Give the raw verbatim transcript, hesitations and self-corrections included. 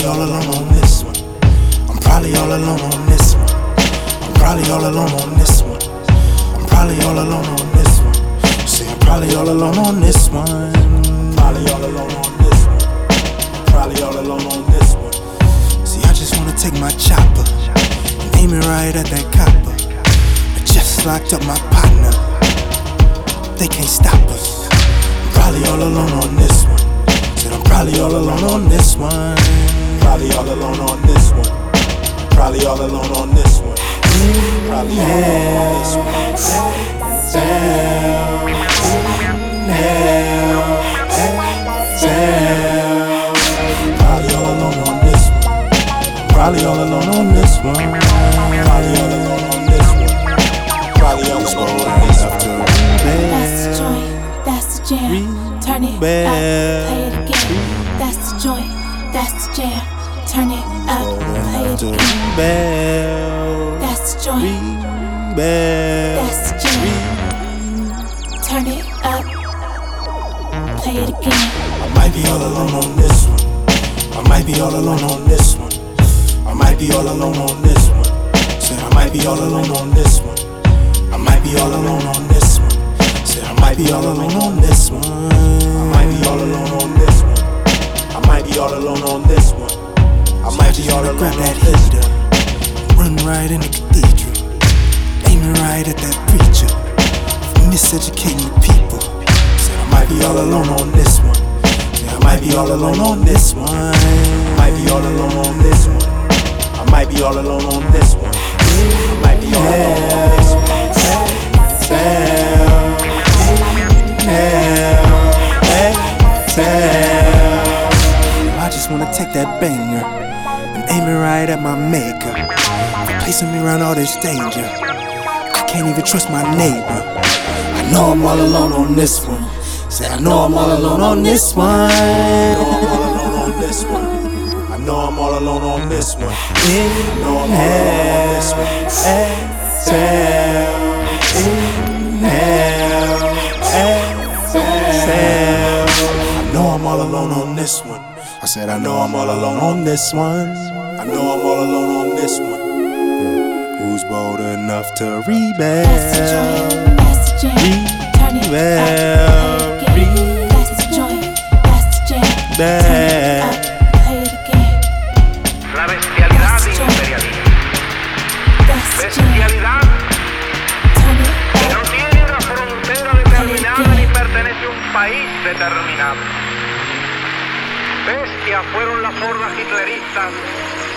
all alone on this one. I'm probably all alone on this one. I'm probably all alone on this one. I'm probably all alone on this one. See, I'm probably all alone on this one. Probably all alone on this one. Probably all alone on this one. See, I just wanna take my chopper and aim it right at that copper. I just locked up my partner. They can't stop us. I'm probably all alone on this one. Said I'm probably all alone on this one. Probably all alone on this one. Probably all alone on this one. Probably all alone on this one. Down, down, down. Probably all alone on this one. Probably all alone on this one. Probably all alone on this one. Probably all alone on this one. That's the joint, that's the jam. Turn it up, play it again. That's the joint, that's the jam. Turn it up, play it again. That's the joint, that's the jam. Turn it up, play it again. I might be all alone on this one. I might be all alone on this one. I might be all alone on this one. Said I might be all alone on this one. I might be all alone on this one. Said I might be all alone on this one. I might be all alone on this one. I might be all alone on this one. I might be all alone on this one. Run right in the cathedral, aiming right at that preacher, miseducating the people. Said I might be all alone on this one. Said I might be all alone on this one. I might be all alone on this one. I might be all alone on this one. I might be all alone on this one. Down, down, down. I just wanna take that banger and aim it right at my maker, replacing me around all this danger. I can't even trust my neighbor. I know I'm all alone on this one. Say I know I'm all alone on this one. I know I'm all alone on this one. I know I'm all alone on this one. I know I'm all alone on this one. Exhale, inhale, exhale. I know I'm all alone on this one. I said I know I'm all alone on this one. I know I'm all alone on this one. Yeah. Who's bold enough to rebel? That's the joint, that's the jam. Turn it up, play it again. That's the joint, that's the jam. Turn it up, play it again. La bestialidad imperialista. That's the jam. Bestialidad Turn it que no up, tiene una frontera determinada ni pertenece a un país determinado. Bestias fueron las hordas hitleristas